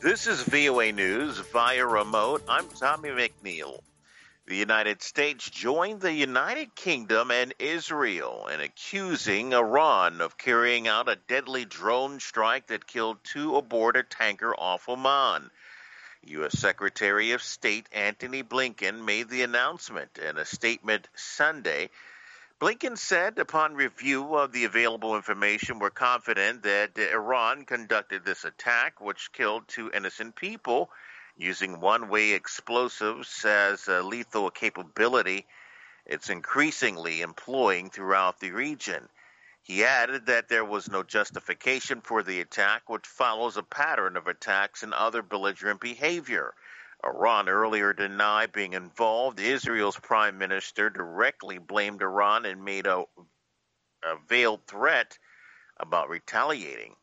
This is VOA News via remote. I'm Tommy McNeil. The United States joined the United Kingdom and Israel in accusing Iran of carrying out a deadly drone strike that killed two aboard a tanker off Oman. U.S. Secretary of State Antony Blinken made the announcement in a statement Sunday. Blinken said, upon review of the available information, we're confident that Iran conducted this attack, which killed two innocent people, using one-way explosives as a lethal capability it's increasingly employing throughout the region. He added that there was no justification for the attack, which follows a pattern of attacks and other belligerent behavior. Iran earlier denied being involved. Israel's prime minister directly blamed Iran and made a veiled threat about retaliating.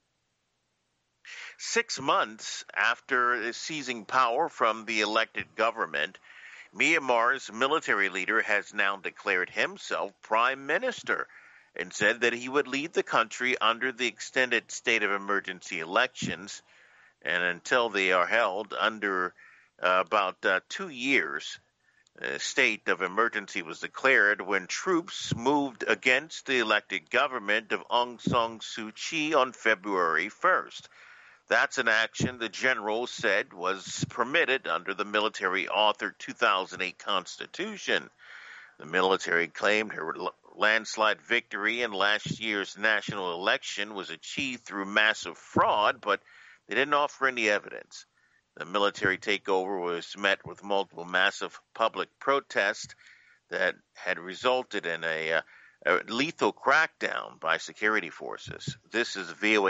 6 months after seizing power from the elected government, Myanmar's military leader has now declared himself prime minister and said that he would lead the country under the extended state of emergency elections, and until they are held under about 2 years. A state of emergency was declared when troops moved against the elected government of Aung San Suu Kyi on February 1st. That's an action the general said was permitted under the military-authored 2008 Constitution. The military claimed her landslide victory in last year's national election was achieved through massive fraud, but they didn't offer any evidence. The military takeover was met with multiple massive public protests that had resulted in a lethal crackdown by security forces. This is VOA